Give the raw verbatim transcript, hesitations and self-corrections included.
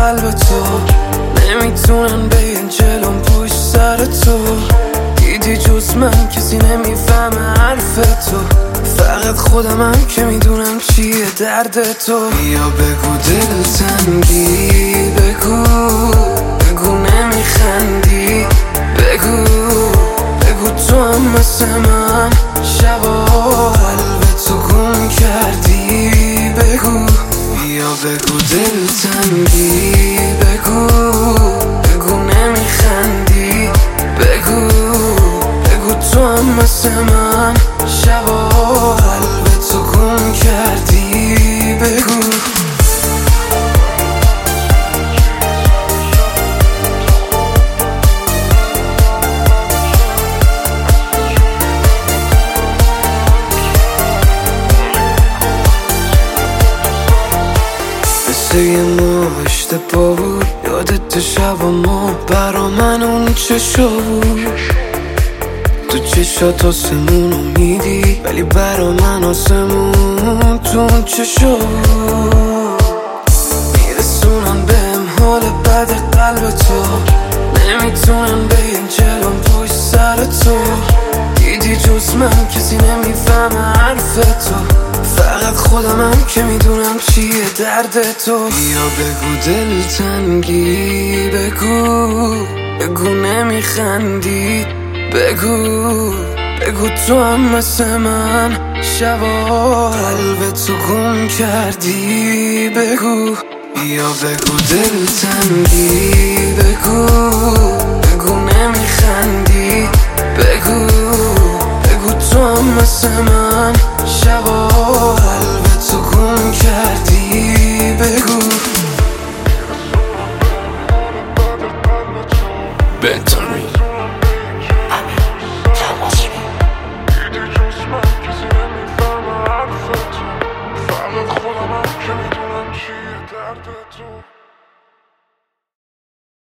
قلب تو، نمیتونن بگن جلوم پشت سر تو. دیدی جز من کسی نمیفهمه حرف تو، فقط خودمم که میدونم چیه درد تو. بیا بگو دل تنگی، بگو بگو نمیخندی، بگو بگو تو هم مثل من شبا قلب تو گم کردی، بگو بیا بگو دل تنگی، بگو بگو نمیخندی، بگو بگو تو هم مثل من شبا قلب تو گم کردی، بگو. مثل یه ما اشتباه بود، یادت شب ما برا من اون چشا بود. تو چشات آسمون میدی ولی برا من آسمون تو اون چشا بود. میرسونن بهم حال بد قلب تو، نمیتونن بگن جلوم پشت سر تو. دیدی جز من کسی نمیفهمه حرف تو، فقط خودمم که میدونم چیه درد تو. بیا بگو دل تنگی، بگو بگو نمیخندی، بگو بگو تو هم مثل من شبا قلب تو گم کردی، بگو بیا بگو دل تنگی، بگو بگو نمیخندی، بگو بگو تو هم مثل من شبا قلب تو گم کردی، بگو. بنتامین